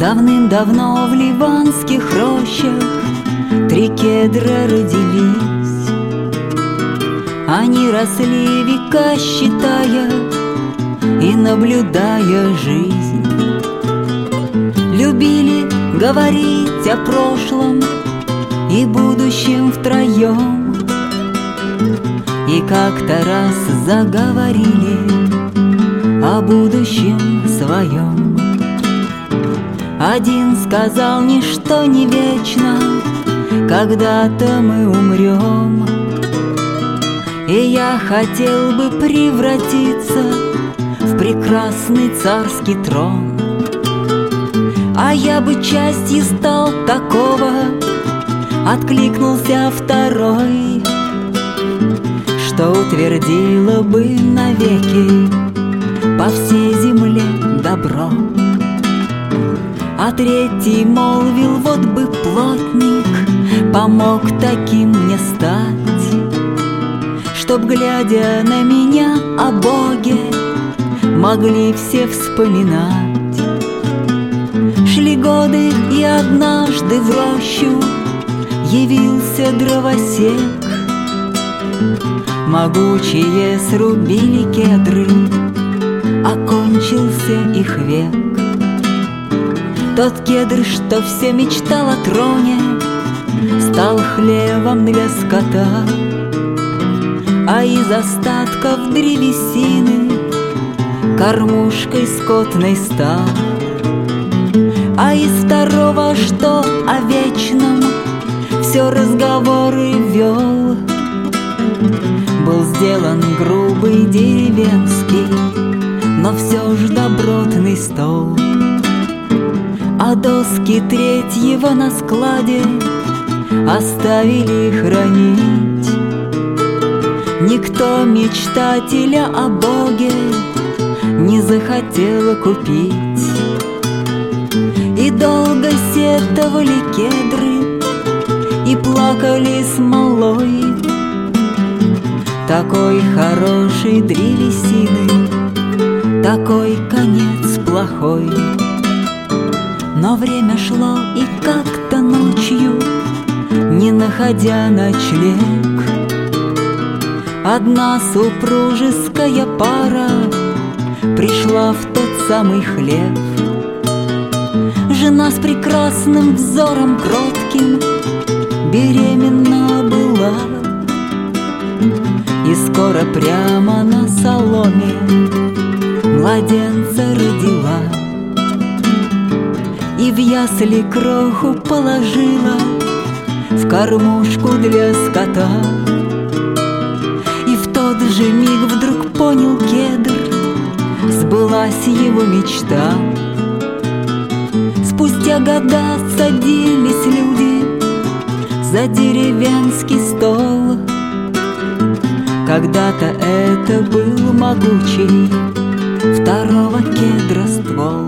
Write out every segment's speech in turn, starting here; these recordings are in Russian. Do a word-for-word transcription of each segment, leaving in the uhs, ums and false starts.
Давным-давно в ливанских рощах три кедра родились. Они росли века, считая и наблюдая жизнь. Любили говорить о прошлом и будущем втроем. И как-то раз заговорили о будущем своем. Один сказал: ничто не вечно, когда-то мы умрем. И я хотел бы превратиться в прекрасный царский трон. А я бы частью стал такого, откликнулся второй, что утвердило бы навеки по всей земле добро. А третий молвил: вот бы плотник помог таким мне стать, чтоб, глядя на меня, о Боге могли все вспоминать. Шли годы, и однажды в рощу явился дровосек. Могучие срубили кедры, окончился их век. Тот кедр, что все мечтал о троне, стал хлевом для скота. А из остатков древесины кормушкой скотной стал. А из второго, что о вечном все разговоры вел, был сделан грубый деревенский, но все ж добротный стол. А доски третьего на складе оставили хранить. Никто мечтателя о Боге не захотел купить. И долго сетовали кедры и плакали смолой. Такой хорошей древесины, такой конец плохой. Но время шло, и как-то ночью, не находя ночлег, одна супружеская пара пришла в тот самый хлев. Жена с прекрасным взором кротким беременна была, и скоро прямо на соломе младенца родила. И в ясли кроху положила в кормушку для скота. И в тот же миг вдруг понял кедр, сбылась его мечта. Спустя года садились люди за деревенский стол. Когда-то это был могучий второго кедра ствол.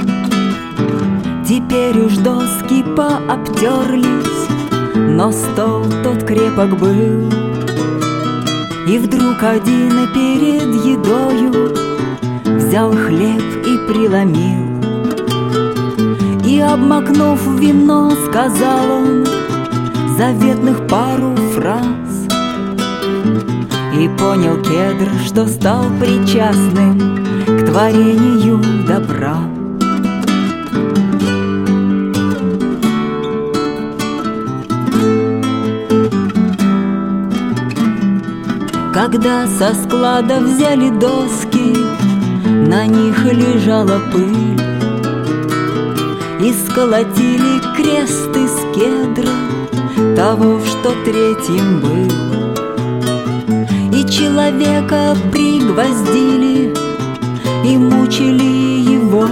Теперь уж доски пообтерлись, но стол тот крепок был. И вдруг один перед едою взял хлеб и преломил. И, обмакнув в вино, сказал он заветных пару фраз. И понял кедр, что стал причастным к творению добра. Когда со склада взяли доски, на них лежала пыль. И сколотили крест из кедра, того, что третьим был. И человека пригвоздили, и мучили его.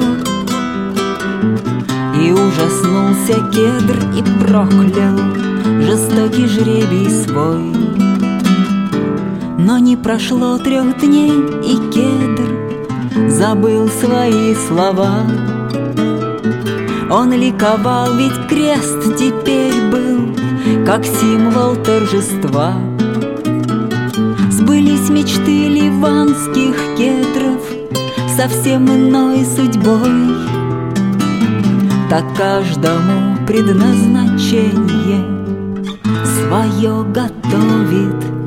И ужаснулся кедр и проклял жестокий жребий свой. Но не прошло трех дней, и кедр забыл свои слова. Он ликовал, ведь крест теперь был как символ торжества. Сбылись мечты ливанских кедров совсем иной судьбой. так каждому предназначение свое готовит.